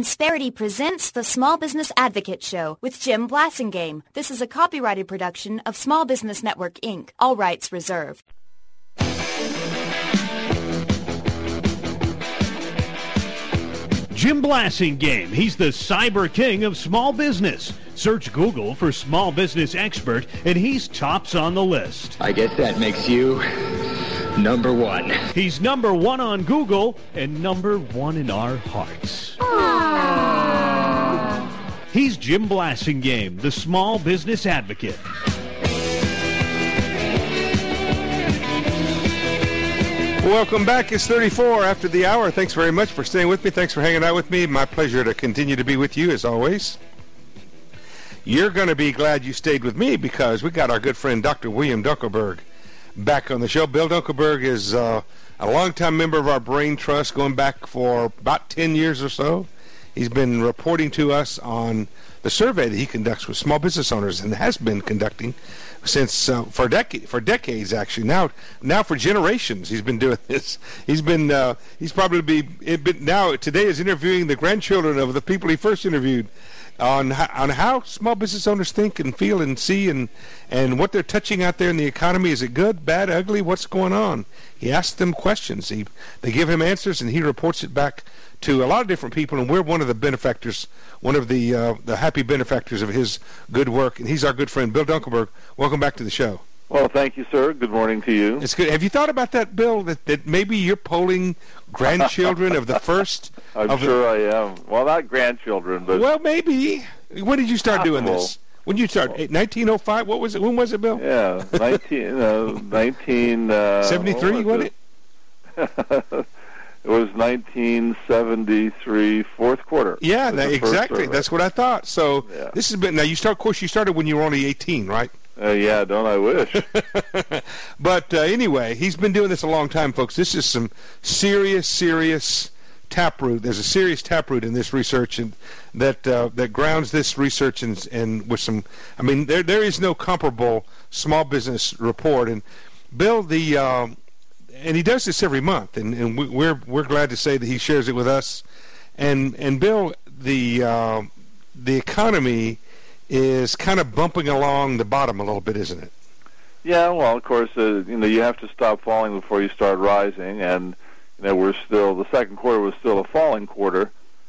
Insperity presents the Small Business Advocate Show with Jim Blasingame. This is a copyrighted production of Small Business Network, Inc. All rights reserved. Jim Blasingame. He's the cyber king of small business. Search Google for small business expert, and he's tops on the list. I guess that makes you number one. He's number one on Google and number one in our hearts. He's Jim Blasingame, the small business advocate. Welcome back. It's 34 after the hour. Thanks very much for staying with me. Thanks for hanging out with me. My pleasure to continue to be with you as always. You're going to be glad you stayed with me because we got our good friend Dr. William Dunkelberg back on the show. Bill Dunkelberg is a longtime member of our Brain Trust going back for about 10 years or so. He's been reporting to us on the survey that he conducts with small business owners and has been conducting since for decades actually. Now for generations he's been doing this. He's now today is interviewing the grandchildren of the people he first interviewed on how small business owners think and feel and see and what they're touching out there in the economy. Is it good, bad, ugly? What's going on? He asks them questions. They give him answers and he reports it back to a lot of different people, and we're one of the benefactors, one of the happy benefactors of his good work, and he's our good friend, Bill Dunkelberg. Welcome back to the show. Well, thank you, sir. Good morning to you. It's good. Have you thought about that, Bill, that maybe you're polling grandchildren of the first? I'm sure I am. Well, not grandchildren, but... Well, maybe. When did you start doing this? When did you start? 1905? What was it? When was it, Bill? Yeah, 1973, wasn't it? It was 1973, fourth quarter. Yeah, exactly. That's what I thought. So This has been. Now, you started when you were only 18, right? Yeah, don't I wish? But anyway, he's been doing this a long time, folks. This is some serious taproot. There's a serious taproot in this research, and that grounds this research and with some. I mean, there is no comparable small business report. And Bill, and he does this every month, and we're glad to say that he shares it with us. And Bill, the economy is kind of bumping along the bottom a little bit, isn't it? Yeah, well, of course, you have to stop falling before you start rising, and the second quarter was still a falling quarter.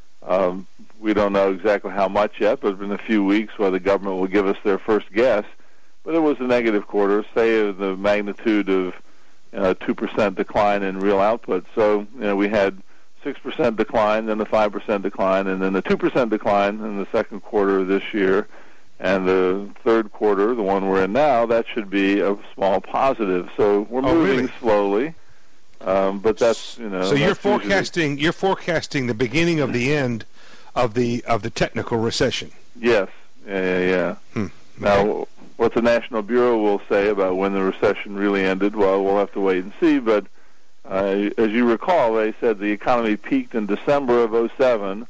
We don't know exactly how much yet, but it's been a few weeks where the government will give us their first guess. But it was a negative quarter, say of the magnitude of 2% decline in real output. So, we had 6% decline, then the 5% decline, and then the 2% decline in the second quarter of this year. And the third quarter, the one we're in now, that should be a small positive. So we're moving slowly. But that's, So you're forecasting the beginning of the end of the technical recession. Yes. Yeah. Now, what the National Bureau will say about when the recession really ended, well, we'll have to wait and see. But as you recall, they said the economy peaked in December of 2007.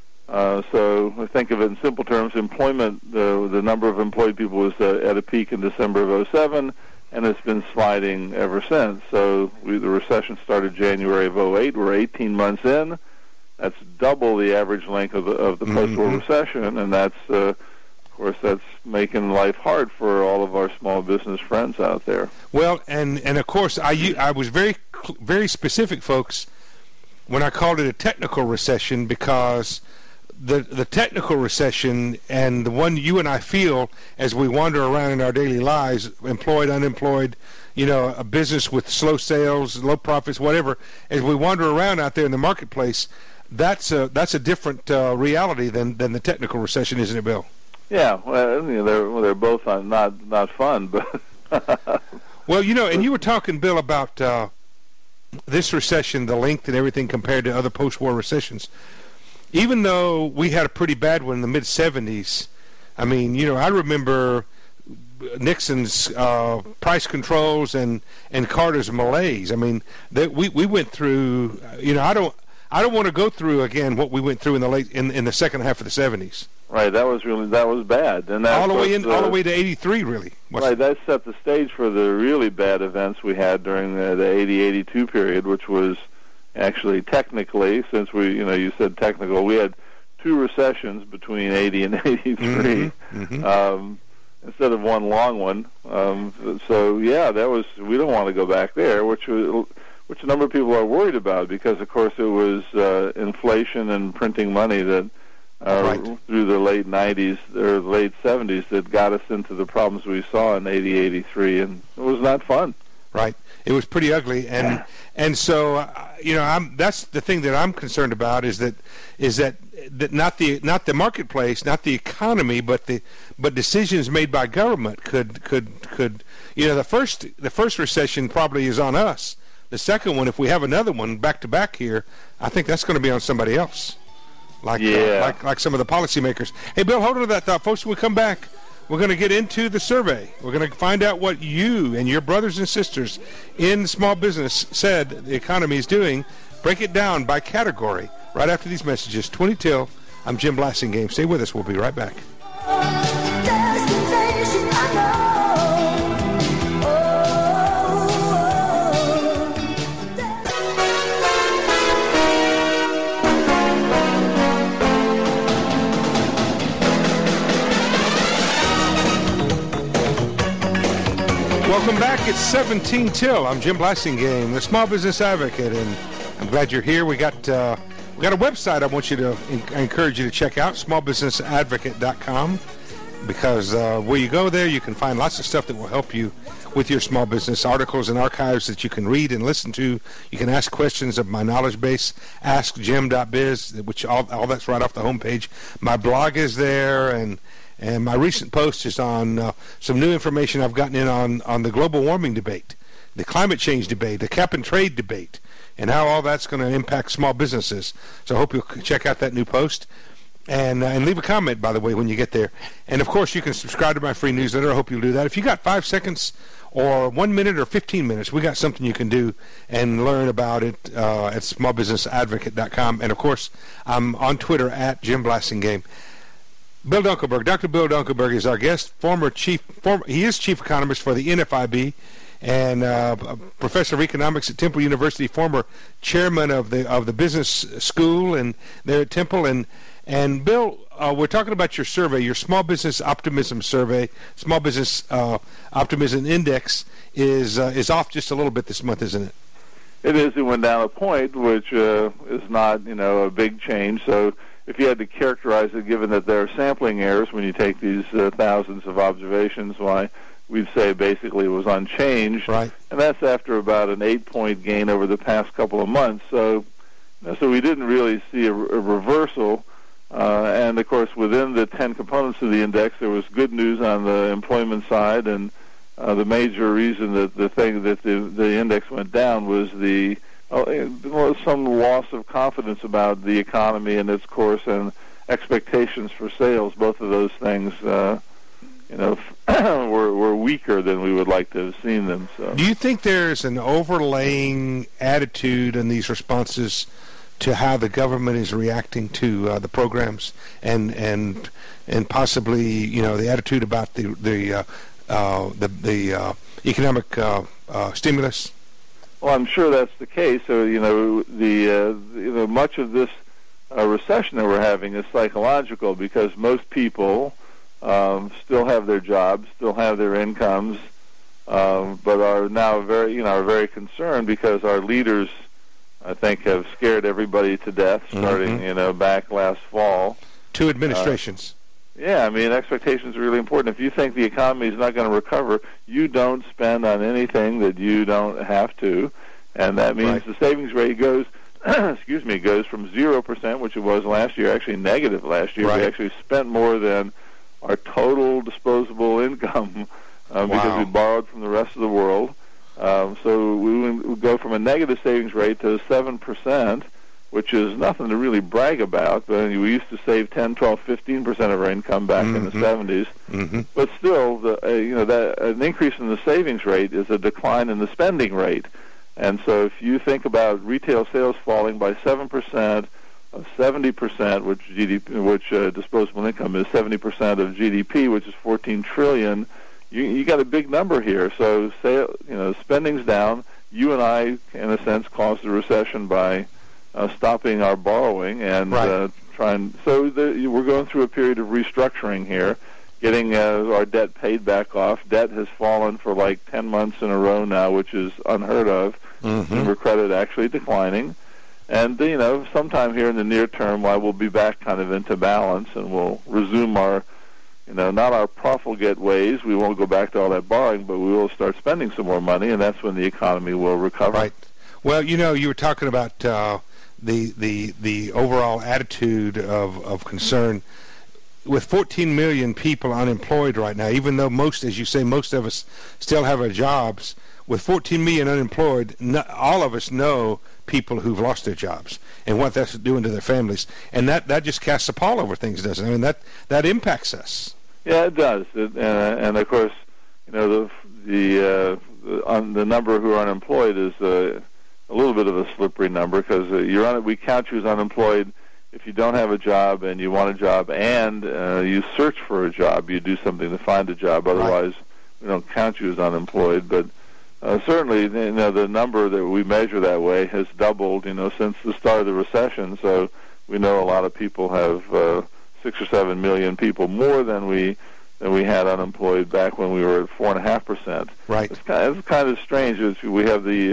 So think of it in simple terms. Employment, the number of employed people was at a peak in December of 2007, and it's been sliding ever since. So the recession started January of 2008. We're 18 months in. That's double the average length of the post-war recession, and that's... of course, that's making life hard for all of our small business friends out there. Well, and of course, I was very specific, folks, when I called it a technical recession, because the technical recession and the one you and I feel as we wander around in our daily lives, employed, unemployed, a business with slow sales, low profits, whatever, as we wander around out there in the marketplace, that's a different reality than the technical recession, isn't it, Bill? Yeah, well, they're both not fun, but well, and you were talking, Bill, about this recession, the length and everything compared to other post-war recessions. Even though we had a pretty bad one in the mid-'70s, I mean, I remember Nixon's price controls and Carter's malaise. I mean, we went through. I don't want to go through again what we went through in the second half of the '70s. Right, that was bad, and all the way to '83, really. Right, that set the stage for the really bad events we had during the '80-'82 period, which was actually technically, since you said technical, we had 2 recessions between 80 and 83 instead of one long one. So yeah, we don't want to go back there, which a number of people are worried about, because of course it was inflation and printing money that through the late 90s or late 70s that got us into the problems we saw in 80, 83, and it was not fun. Right. It was pretty ugly, and so that's the thing that I'm concerned about is that not the marketplace, not the economy, but decisions made by government could the first recession probably is on us. The second one, if we have another one back to back here, I think that's going to be on somebody else, like some of the policymakers. Hey, Bill, hold on to that thought, folks. When we come back, we're going to get into the survey. We're going to find out what you and your brothers and sisters in small business said the economy is doing. Break it down by category right after these messages. 20 till. I'm Jim Blasingame. Stay with us. We'll be right back. Welcome back. It's 17 till. I'm Jim Blasingame, the Small Business Advocate, and I'm glad you're here. We got a website I encourage you to check out, smallbusinessadvocate.com, because where you go there, you can find lots of stuff that will help you with your small business, articles and archives that you can read and listen to. You can ask questions of my knowledge base, askjim.biz, which all that's right off the homepage. My blog is there, and my recent post is on some new information I've gotten in on the global warming debate, the climate change debate, the cap and trade debate, and how all that's going to impact small businesses. So I hope you'll check out that new post and leave a comment, by the way, when you get there. And, of course, you can subscribe to my free newsletter. I hope you'll do that. If you got 5 seconds or 1 minute or 15 minutes, we got something you can do and learn about it at smallbusinessadvocate.com. And, of course, I'm on Twitter at Jim Blasingame. Bill Dunkelberg. Dr. Bill Dunkelberg is our guest. He is chief economist for the NFIB and professor of economics at Temple University, former chairman of the business school and there at Temple. And Bill, we're talking about your survey, your Small Business Optimism Survey. Small Business Optimism Index is off just a little bit this month, isn't it? It is. It went down a point, which is not a big change. So if you had to characterize it, given that there are sampling errors when you take these thousands of observations, why we'd say basically it was unchanged. Right. And that's after about an 8-point gain over the past couple of months. So we didn't really see a reversal. And, of course, within the 10 components of the index, there was good news on the employment side. And the major reason that the index went down was some loss of confidence about the economy and its course and expectations for sales. Both of those things, were weaker than we would like to have seen them. So, do you think there's an overlaying attitude in these responses to how the government is reacting to the programs and possibly the attitude about the economic stimulus? Well, I'm sure that's the case. So, much of this recession that we're having is psychological, because most people still have their jobs, still have their incomes, but are now very concerned because our leaders, I think, have scared everybody to death, starting back last fall. 2 administrations. Expectations are really important. If you think the economy is not going to recover, you don't spend on anything that you don't have to, and that means the savings rate goes from 0%, which it was last year, actually negative last year. We actually spent more than our total disposable income because we borrowed from the rest of the world. So we would go from a negative savings rate to 7%, which is nothing to really brag about. But we used to save 10, 12, 15% of our income back in the 70s. But still, an increase in the savings rate is a decline in the spending rate. And so if you think about retail sales falling by 7%, of 70%, which disposable income is 70% of GDP, which is $14 trillion, you got a big number here. So, spending's down. You and I, in a sense, caused the recession by stopping our borrowing and we're going through a period of restructuring here, getting our debt paid back off. Debt has fallen for like 10 months in a row now, which is unheard of. Consumer credit actually declining. And, sometime here in the near term, we'll be back kind of into balance, and we'll resume our, not our profligate ways. We won't go back to all that borrowing, but we will start spending some more money, and that's when the economy will recover. Right. Well, you were talking about the overall attitude of concern. With 14 million people unemployed right now, even though most of us still have our jobs, with 14 million unemployed, all of us know people who've lost their jobs and what that's doing to their families, and that just casts a pall over things, doesn't it? I mean, that impacts us. Yeah, it does. And of course, the number who are unemployed is a little bit of a slippery number, because we count you as unemployed if you don't have a job and you want a job, and you search for a job, you do something to find a job. Otherwise, we don't count you as unemployed. But certainly, the number that we measure that way has doubled, since the start of the recession. So we know a lot of people have 6 or 7 million people more than we had unemployed back when we were at 4.5%. Right. It's kind of strange. We have the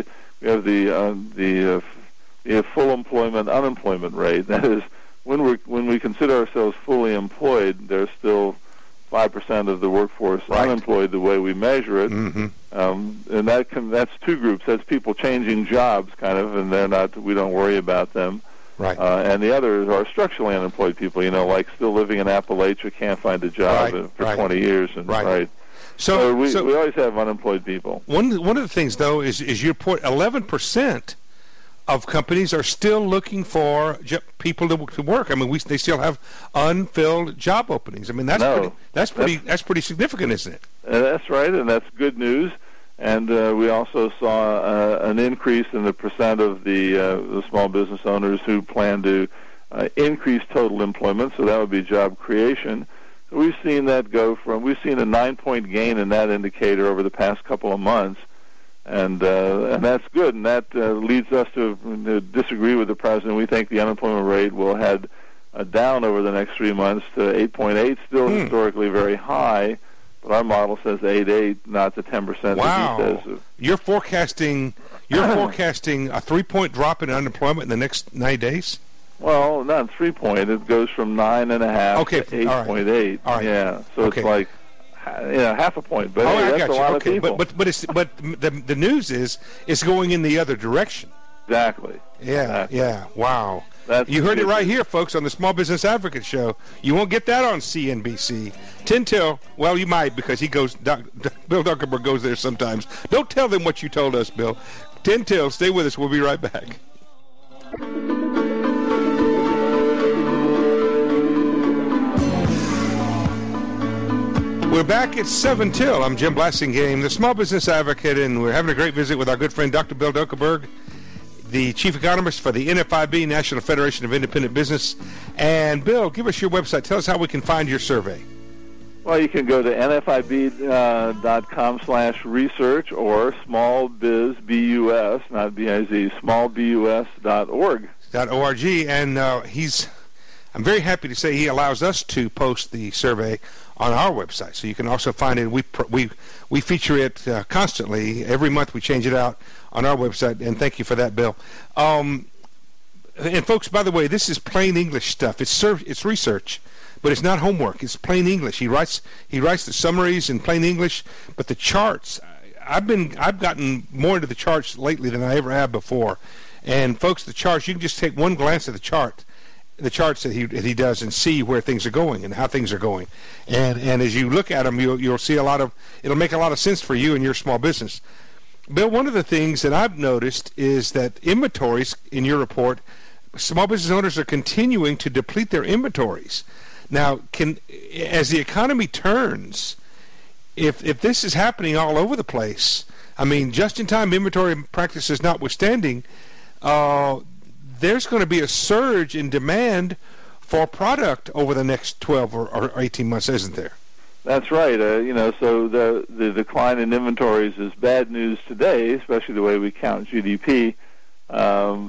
full employment unemployment rate. That is, when we consider ourselves fully employed, there's still 5% of the workforce unemployed the way we measure it. And that's two groups. That's people changing jobs, kind of, and we don't worry about them. Right. And the others are structurally unemployed people, like still living in Appalachia, can't find a job for 20 years. So we always have unemployed people. One of the things, though, is your point. 11% of companies are still looking for people to work. I mean, they still have unfilled job openings. I mean, that's pretty significant, isn't it? That's right, and that's good news. And we also saw an increase in the percent of the small business owners who plan to increase total employment. So that would be job creation. So we've seen that we've seen a 9-point gain in that indicator over the past couple of months. And that's good, and that leads us to disagree with the president. We think the unemployment rate will head down over the next 3 months to 8.8, still historically very high, but our model says 8.8, not the 10% wow. that he says. You're forecasting a 3-point drop in unemployment in the next 9 days? Well, not 3-point. It goes from 9.5 to 8.8. All right. Yeah, so it's like half a point, but that's a lot of people. But the news is it's going in the other direction. Exactly. Yeah. Wow. You heard it right here, folks, on the Small Business Advocate Show. You won't get that on CNBC. 10 till, well, you might, because Bill Zuckerberg goes there sometimes. Don't tell them what you told us, Bill. 10 till. Stay with us. We'll be right back. We're back at 7 till. I'm Jim Blasingame, the Small Business Advocate, and we're having a great visit with our good friend Dr. Bill Zuckerberg, the Chief Economist for the NFIB, National Federation of Independent Business. And, Bill, give us your website. Tell us how we can find your survey. Well, you can go to nfib.com/research or smallbiz, B-U-S, not B-I-Z, smallbus.org. .org, and I'm very happy to say he allows us to post the survey on our website, so you can also find it. We feature it constantly. Every month we change it out on our website, and thank you for that, Bill. And folks, by the way, this is plain English stuff. It's research, but it's not homework. It's plain English. He writes the summaries in plain English, but the charts. I've gotten more into the charts lately than I ever have before. And folks, the charts, you can just take one glance at the charts that he does, and see where things are going and how things are going. And as you look at them, you'll see it'll make a lot of sense for you and your small business. Bill, one of the things that I've noticed is that inventories in your report, small business owners are continuing to deplete their inventories. Now, as the economy turns, if this is happening all over the place, I mean, just-in-time inventory practices notwithstanding, there's going to be a surge in demand for product over the next 12 or 18 months, isn't there? That's right. So the decline in inventories is bad news today, especially the way we count GDP.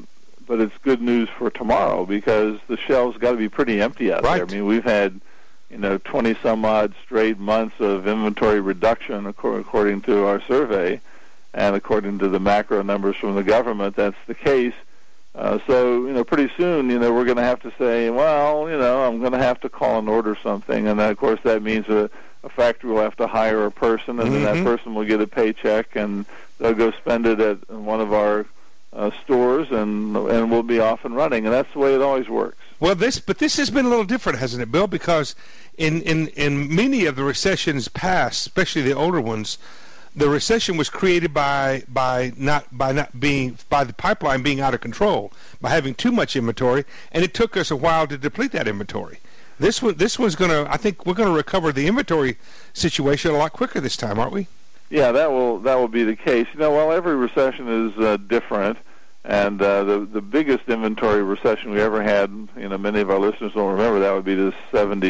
but it's good news for tomorrow because the shelves got to be pretty empty out there. I mean, we've had 20 some odd straight months of inventory reduction according to our survey, and according to the macro numbers from the government, that's the case. So pretty soon, we're going to have to say, well, I'm going to have to call and order something, and of course that means a factory will have to hire a person, and then that person will get a paycheck, and they'll go spend it at one of our stores, and we'll be off and running, and that's the way it always works. Well, this has been a little different, hasn't it, Bill? Because in many of the recessions past, especially the older ones, the recession was created by the pipeline being out of control, by having too much inventory, and it took us a while to deplete that inventory. This one's I think we're gonna recover the inventory situation a lot quicker this time, aren't we? Yeah, that will be the case. Well, every recession is different, and the biggest inventory recession we ever had, many of our listeners will remember, that would be the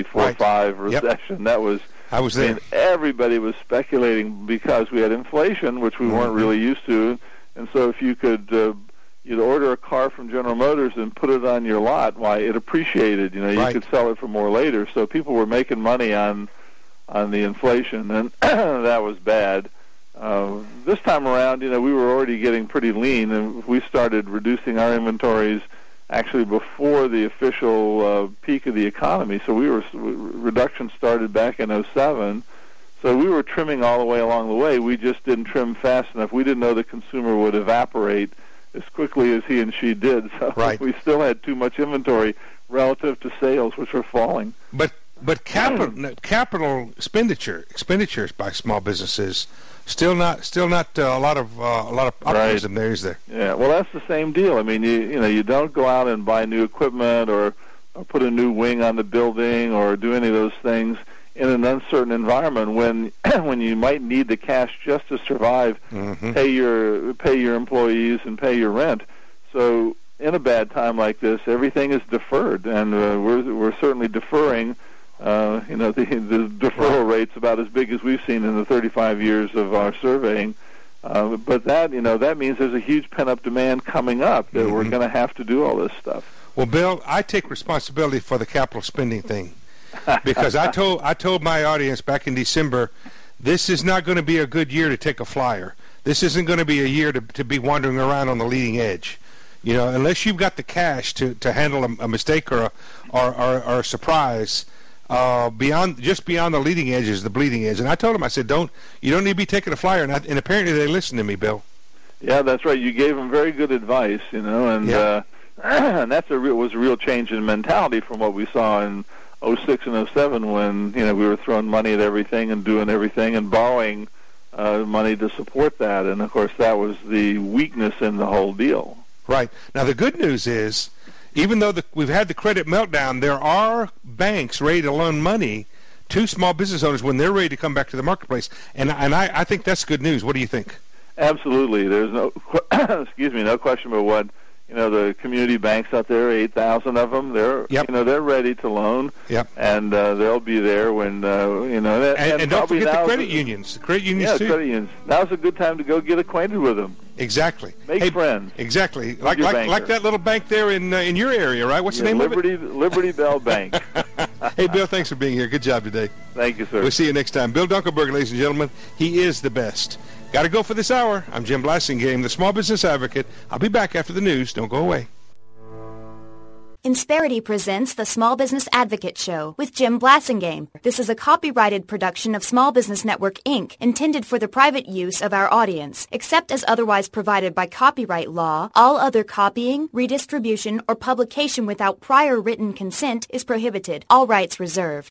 74-5 recession. Yep. I was there. Everybody was speculating because we had inflation, which we weren't really used to, and so if you could you'd order a car from General Motors and put it on your lot, why, it appreciated. You could sell it for more later. So people were making money on the inflation, and that was bad. This time around, we were already getting pretty lean, and we started reducing our inventories actually before the official peak of the economy. So reduction started back in 2007. So we were trimming all the way along the way. We just didn't trim fast enough. We didn't know the consumer would evaporate as quickly as he and she did. So we still had too much inventory relative to sales, which were falling. But capital expenditures by small businesses still not a lot of optimism there, is there? Yeah, well, that's the same deal. I mean, you don't go out and buy new equipment or put a new wing on the building or do any of those things in an uncertain environment when you might need the cash just to survive, pay your employees and pay your rent. So in a bad time like this, everything is deferred, and we're certainly deferring. The deferral rate's about as big as we've seen in the 35 years of our surveying. But that means there's a huge pent-up demand coming up that we're going to have to do all this stuff. Well, Bill, I take responsibility for the capital spending thing because I told my audience back in December, this is not going to be a good year to take a flyer. This isn't going to be a year to be wandering around on the leading edge. Unless you've got the cash to handle a mistake or a surprise. Beyond the leading edge is the bleeding edge, and I told him, I said, you don't need to be taking a flyer, and apparently they listened to me, Bill. Yeah, that's right. You gave them very good advice, and and was a real change in mentality from what we saw in 2006 and 2007 when we were throwing money at everything and doing everything and borrowing money to support that, and of course that was the weakness in the whole deal. Right. Now the good news is, even though we've had the credit meltdown, there are banks ready to loan money to small business owners when they're ready to come back to the marketplace, and I think that's good news. What do you think? Absolutely. There's no question about what the community banks out there, 8,000 of them. They're ready to loan. Yep. And they'll be there when and don't forget the credit unions. The credit unions too. Yeah, credit unions. Now's a good time to go get acquainted with them. Exactly. Make friends. Exactly. Like that little bank there in your area, right? What's the name of it? Liberty Bell Bank. Hey, Bill, thanks for being here. Good job today. Thank you, sir. We'll see you next time. Bill Dunkelberg, ladies and gentlemen. He is the best. Got to go for this hour. I'm Jim Blasingame, the Small Business Advocate. I'll be back after the news. Don't go away. Insperity presents the Small Business Advocate Show with Jim Blasingame. This is a copyrighted production of Small Business Network, Inc., intended for the private use of our audience. Except as otherwise provided by copyright law, all other copying, redistribution, or publication without prior written consent is prohibited. All rights reserved.